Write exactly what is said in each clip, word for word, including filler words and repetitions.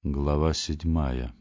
Глава седьмая.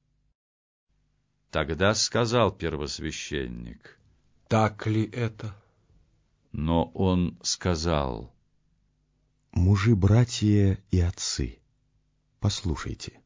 Тогда сказал первосвященник: так ли это? Но он сказал: мужи, братья и отцы, послушайте.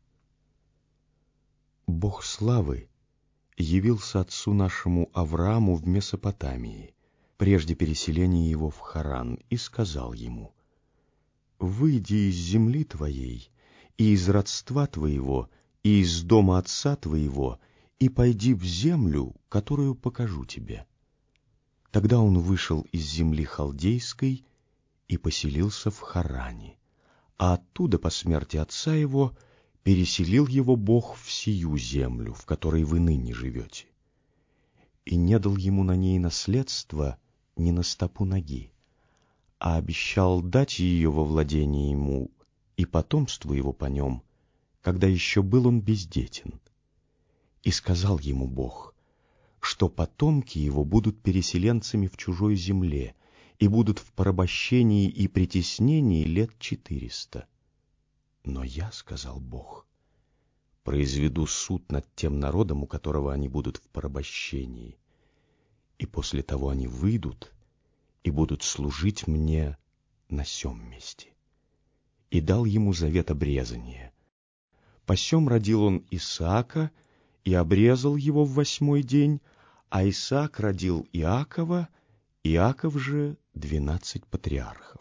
Бог славы явился отцу нашему Аврааму в Месопотамии, прежде переселения его в Харан, и сказал ему: «Выйди из земли твоей, и из родства твоего, и из дома отца твоего, и пойди в землю, которую покажу тебе». Тогда он вышел из земли халдейской и поселился в Харане, а оттуда по смерти отца его переселил его Бог в сию землю, в которой вы ныне живете, и не дал ему на ней наследства ни на стопу ноги, а обещал дать ее во владение ему и потомству его по нем, когда еще был он бездетен. И сказал ему Бог, что потомки его будут переселенцами в чужой земле и будут в порабощении и притеснении лет четыреста. Но я, сказал Бог, произведу суд над тем народом, у которого они будут в порабощении, и после того они выйдут и будут служить мне на сем месте. И дал ему завет обрезания. Посем родил он Исаака и обрезал его в восьмой день, а Исаак родил Иакова, Иаков же двенадцать патриархов.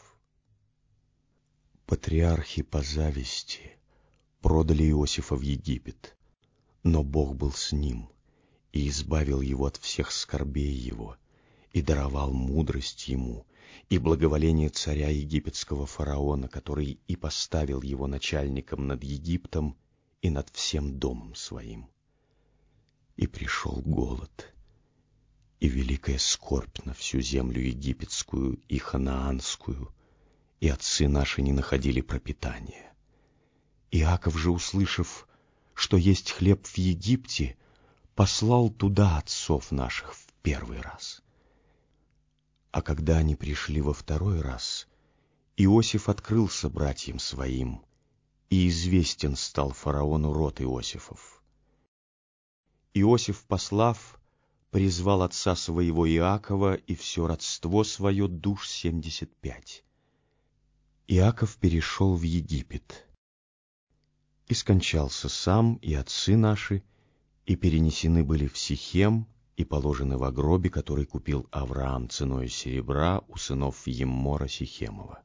Патриархи по зависти продали Иосифа в Египет, но Бог был с ним и избавил его от всех скорбей его, и даровал мудрость ему и благоволение царя египетского фараона, который и поставил его начальником над Египтом и над всем домом своим. И пришел голод, и великая скорбь на всю землю египетскую и ханаанскую, и отцы наши не находили пропитания. Иаков же, услышав, что есть хлеб в Египте, послал туда отцов наших в первый раз. А когда они пришли во второй раз, Иосиф открылся братьям своим, и известен стал фараону род Иосифов. Иосиф, послав, призвал отца своего Иакова и все родство свое душ семьдесят пять. Иаков перешел в Египет, и скончался сам, и отцы наши, и перенесены были в Сихем, и положены во гробе, который купил Авраам ценою серебра у сынов Еммора Сихемова.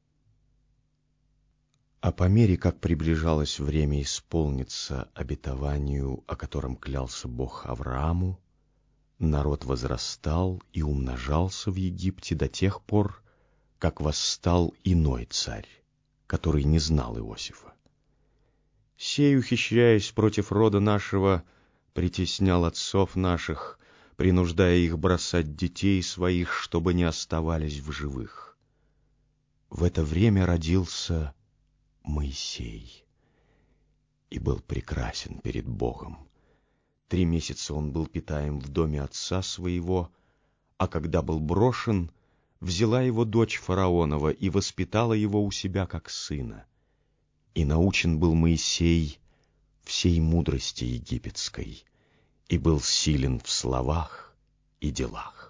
А по мере, как приближалось время исполниться обетованию, о котором клялся Бог Аврааму, народ возрастал и умножался в Египте до тех пор, как восстал иной царь, который не знал Иосифа. Сей, ухищряясь против рода нашего, притеснял отцов наших, принуждая их бросать детей своих, чтобы не оставались в живых. В это время родился Моисей и был прекрасен перед Богом. Три месяца он был питаем в доме отца своего, а когда был брошен, взяла его дочь фараонова и воспитала его у себя как сына. И научен был Моисей всей мудрости египетской, и был силен в словах и делах.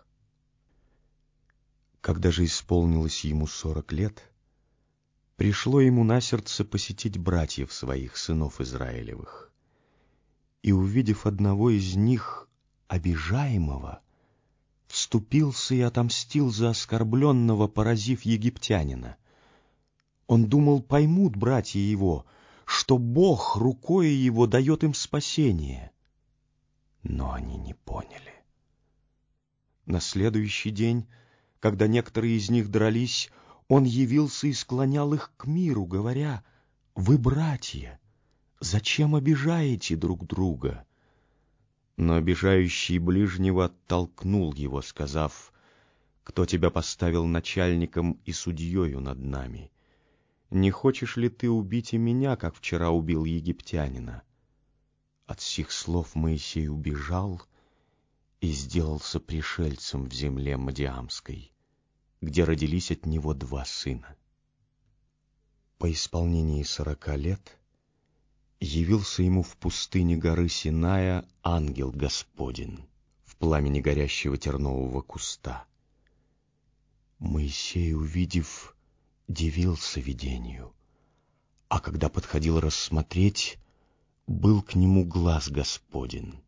Когда же исполнилось ему сорок лет, пришло ему на сердце посетить братьев своих, сынов Израилевых. И, увидев одного из них, обижаемого, вступился и отомстил за оскорбленного, поразив египтянина. Он думал, поймут братья его, что Бог рукой его дает им спасение. Но они не поняли. На следующий день, когда некоторые из них дрались, он явился и склонял их к миру, говоря: «Вы братья, зачем обижаете друг друга?» Но обижающий ближнего оттолкнул его, сказав: «Кто тебя поставил начальником и судьею над нами? Не хочешь ли ты убить и меня, как вчера убил египтянина?» От сих слов Моисей убежал и сделался пришельцем в земле Мадиамской, где родились от него два сына. По исполнении сорока лет явился ему в пустыне горы Синая ангел Господень в пламени горящего тернового куста. Моисей, увидев, дивился видению, а когда подходил рассмотреть, был к нему глаз Господень.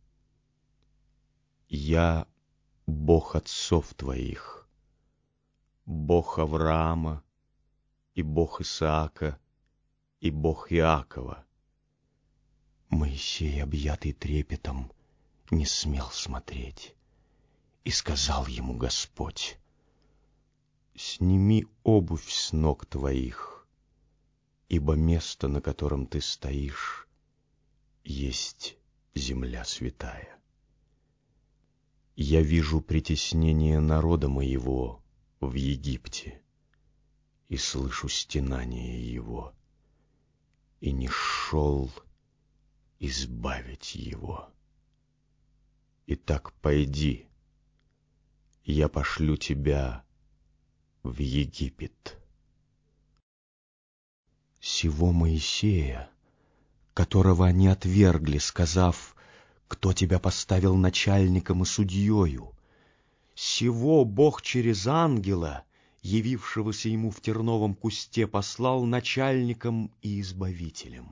«Я Бог отцов твоих, Бог Авраама, и Бог Исаака, и Бог Иакова». Моисей, объятый трепетом, не смел смотреть, и сказал ему Господь: «Сними обувь с ног твоих, ибо место, на котором ты стоишь, есть земля святая. Я вижу притеснение народа моего в Египте и слышу стенание его, и не шел избавить его. Итак, пойди, я пошлю тебя в Египет». Сего Моисея, которого они отвергли, сказав: «Кто тебя поставил начальником и судьею?» Сего Бог через ангела, явившегося ему в терновом кусте, послал начальником и избавителем.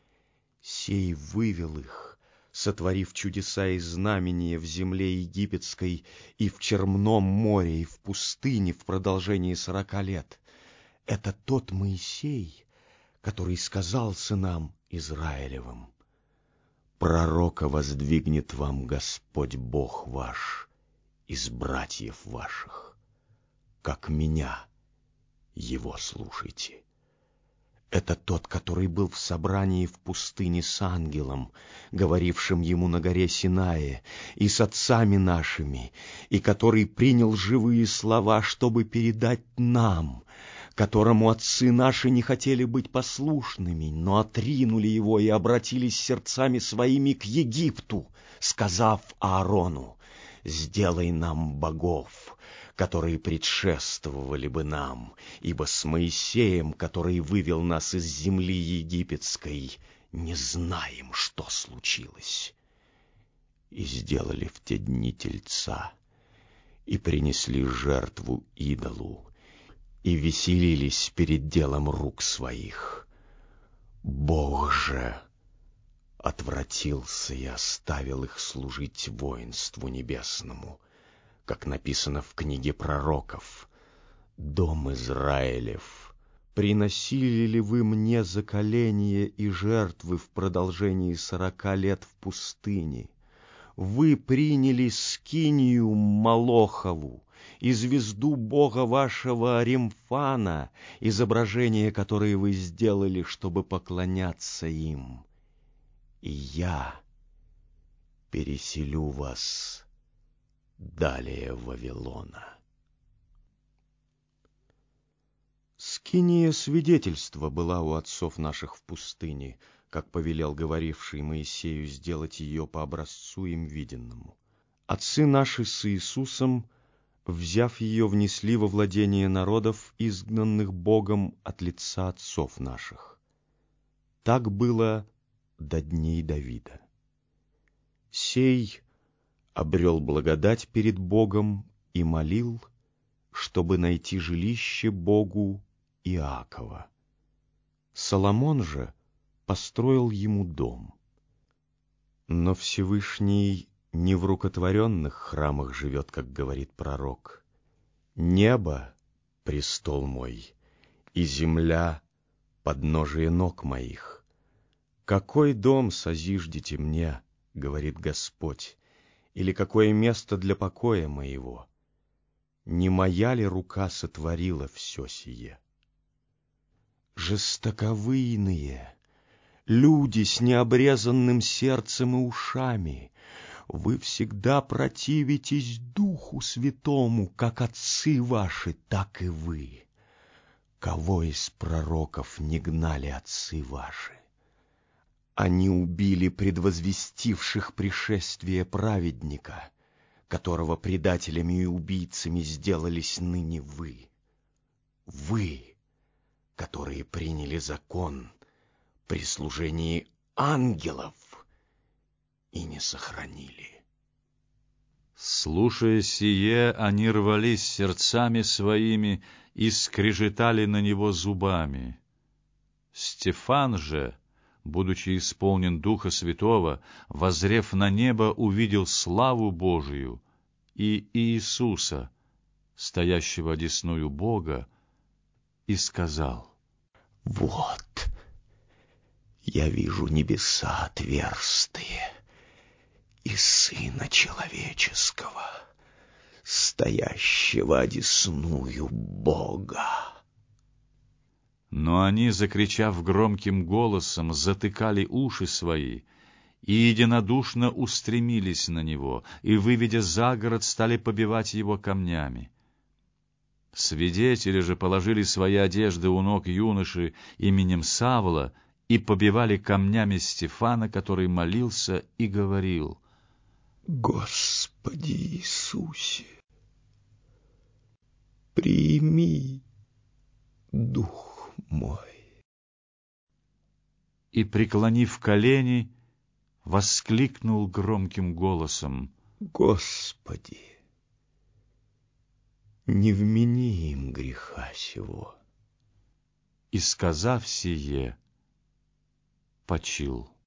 Сей вывел их, сотворив чудеса и знамения в земле египетской и в Черном море, и в пустыне в продолжении сорока лет. Это тот Моисей, который сказал сынам Израилевым: «Пророка воздвигнет вам Господь Бог ваш из братьев ваших, как меня, его слушайте». Это тот, который был в собрании в пустыне с ангелом, говорившим ему на горе Синае, и с отцами нашими, и который принял живые слова, чтобы передать нам, которому отцы наши не хотели быть послушными, но отринули его и обратились сердцами своими к Египту, сказав Аарону: «Сделай нам богов, которые предшествовали бы нам, ибо с Моисеем, который вывел нас из земли египетской, не знаем, что случилось». И сделали в те дни тельца, и принесли жертву идолу, и веселились перед делом рук своих. Бог же отвратился и оставил их служить воинству небесному, как написано в книге пророков: «Дом Израилев, приносили ли вы мне заколения и жертвы в продолжении сорока лет в пустыне? Вы приняли скинию Молохову и звезду бога вашего Ремфана, изображение, которое вы сделали, чтобы поклоняться им. И я переселю вас далее Вавилона». Скиния свидетельства была у отцов наших в пустыне, как повелел говоривший Моисею сделать ее по образцу им виденному. Отцы наши с Иисусом, взяв ее, внесли во владение народов, изгнанных Богом от лица отцов наших. Так было до дней Давида. Сей обрел благодать перед Богом и молил, чтобы найти жилище Богу Иакова. Соломон же построил ему дом. Но Всевышний не в рукотворенных храмах живет, как говорит пророк. «Небо — престол мой, и земля — подножие ног моих. Какой дом созиждете мне, — говорит Господь, — или какое место для покоя моего? Не моя ли рука сотворила все сие?» Жестоковыйные, люди с необрезанным сердцем и ушами, вы всегда противитесь Духу Святому, как отцы ваши, так и вы. Кого из пророков не гнали отцы ваши? Они убили предвозвестивших пришествие праведника, которого предателями и убийцами сделались ныне вы. Вы, которые приняли закон при служении ангелов и не сохранили. Слушая сие, они рвались сердцами своими и скрежетали на него зубами. Стефан же, будучи исполнен Духа Святого, воззрев на небо, увидел славу Божию и Иисуса, стоящего одесную Бога, и сказал: «Вот, я вижу небеса отверстые и Сына Человеческого, стоящего одесную Бога». Но они, закричав громким голосом, затыкали уши свои и единодушно устремились на него, и, выведя за город, стали побивать его камнями. Свидетели же положили свои одежды у ног юноши именем Савла и побивали камнями Стефана, который молился и говорил: «Господи Иисусе, прими дух мой». И, преклонив колени, воскликнул громким голосом: «Господи, не вмени им греха сего». И, сказав сие, почил.